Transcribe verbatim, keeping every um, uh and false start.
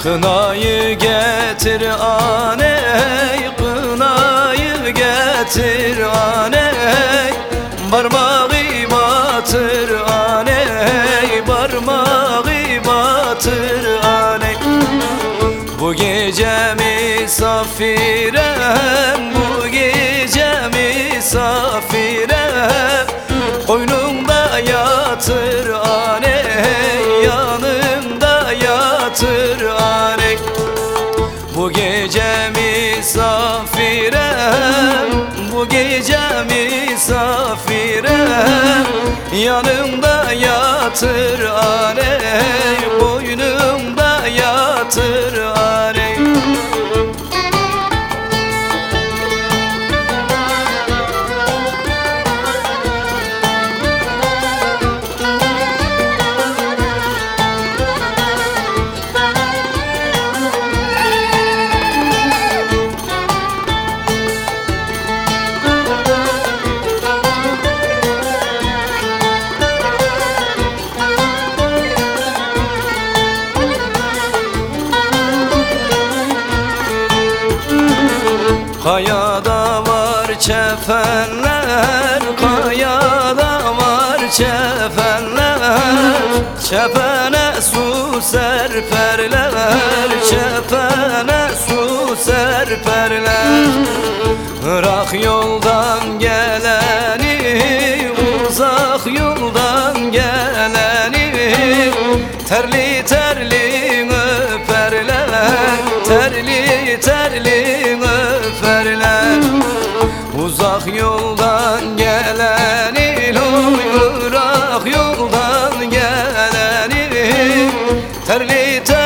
Kınayı getir aney, kınayı getir aney, parmağı batır aney, parmağı batır aney. Bu gece misafirem, bu gece misafirem, koynumda yatır aney, yanımda yatır aney. Bu gece misafirem, bu gece misafirem, yanımda yatır aney, boynumda yatır aney. Kayada var çefenler, kayada var çefenler, çepene su serperler, çepene su serperler. Irak yoldan geleni, uzak yoldan geleni, terli terli öperler, terli terli öperler. Uzak yoldan geleni, Irak yoldan geleni, terli terli